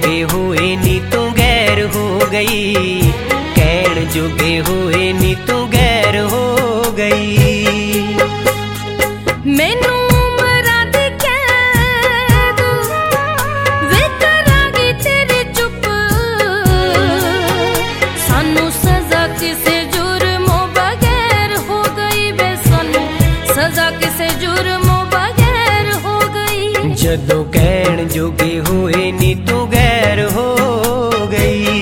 जोगे हुए नी तू गैर हो गई, कहण जोगे हुए नी तू गैर हो गई। मैनू उमरां दी कैद वे करांगी तेरे चुप, सानू सजा किसे जुर्मों बगैर हो गई वे, सानू सजा किसे जुर्मों बगैर हो गई। जदों कहण जोगे हुए नी तू गैर हो गई।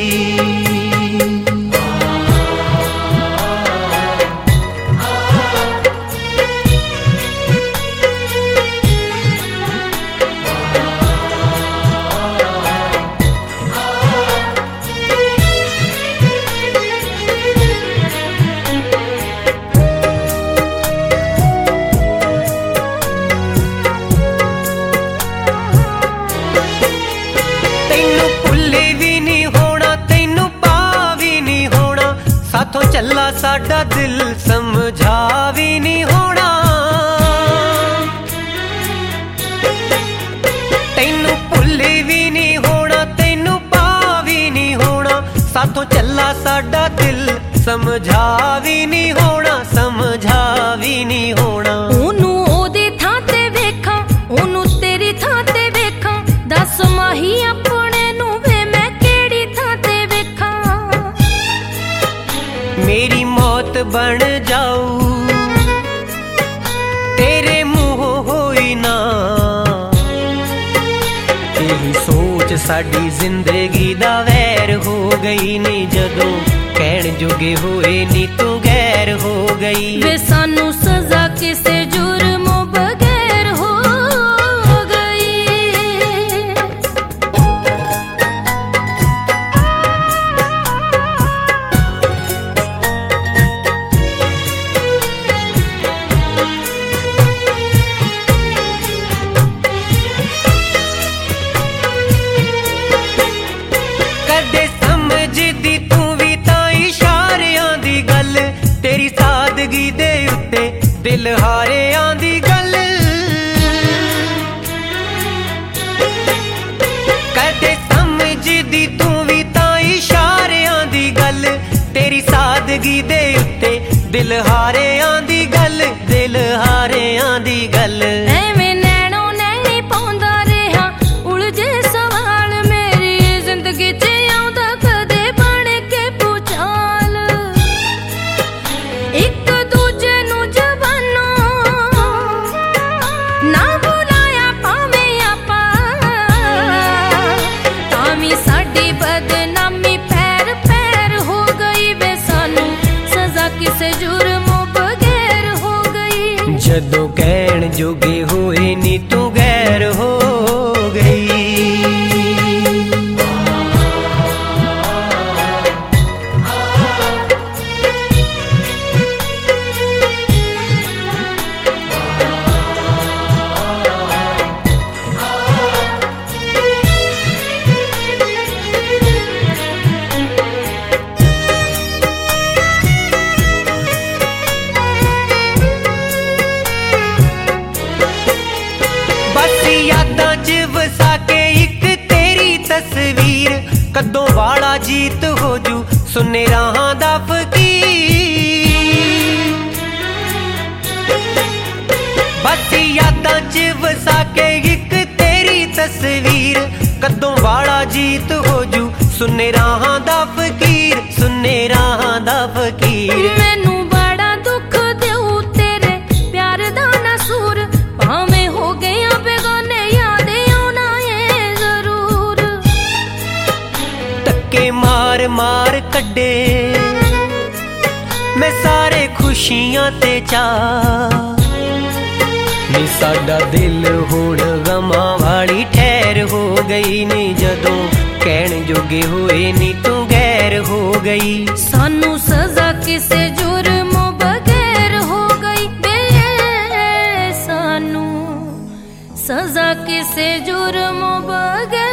साथों चला साडा दिल समझा भी नहीं होना, तैनू भुल्ले भी नहीं होना, तैनू पा भी नहीं होना। साथों चला साडा दिल समझा भी नहीं होना, समझा भी नहीं होना। ओनू ओदी थां ते वेखां, ओनू तेरी थां ते वेखां, दस माही अपने नू वे मैं केड़ी थां ते वेखां। मेरी मौत बन जाऊ तेरे मुंह होई ना, यही सोच साडी जिंदगी दा वैर हो गई नी। जदों कहण जोगे होए नी तू गैर हो गई वे, सानू सजा किसे जुर्मों बगैर हो गई। कदे समझदी तू भी तां इशारियां दी गल, तेरी सादगी दे उत्ते दिल हारियां दी गल। कदे समझदी तू भी तां इशारियां दी गल, तेरी सादगी दे उत्ते दिल हारियां दी गल, दिल हारियां दी गल। एवें नैणो नैणी पाउंदा रहा उलझे सवाल, मेरी जिंदगी च आउंदा कदे बण के भूचाल। एक दूजे नू जवानों ना बुलाया भावें आपां, तां वी साडी बदनामी पैर पैर हो गई वे, सानू सजा किसे जुर्मों बगैर हो गई। जदों कहण जोगे होए नी तू गैर हो गई। यादां च वसा के एक तेरी तस्वीर, कदों वाला जीत हो जू सुने राहां दा फकीर। बस यादां च वसा के एक तेरी तस्वीर, कदों वाला जीत हो जू सुने राहां दा फकीर, सुने राहां दा फकीर। मैनू बड़ा दुख देऊ तेरे प्यार दा नसूर, भावें हो गया बेगाने याद आना है जरूर। धक्के मार मार कड्डे मैं सारे खुशियां ते चाह, नी साडा दिल हुण गमां वाली ठहर हो गई नी। जदों कहण जोगे होए नी तू गैर हो गई, सानू सजा किसे जुर्मों बगैर हो गई बे, सानू सजा किसे जुर्मों बगैर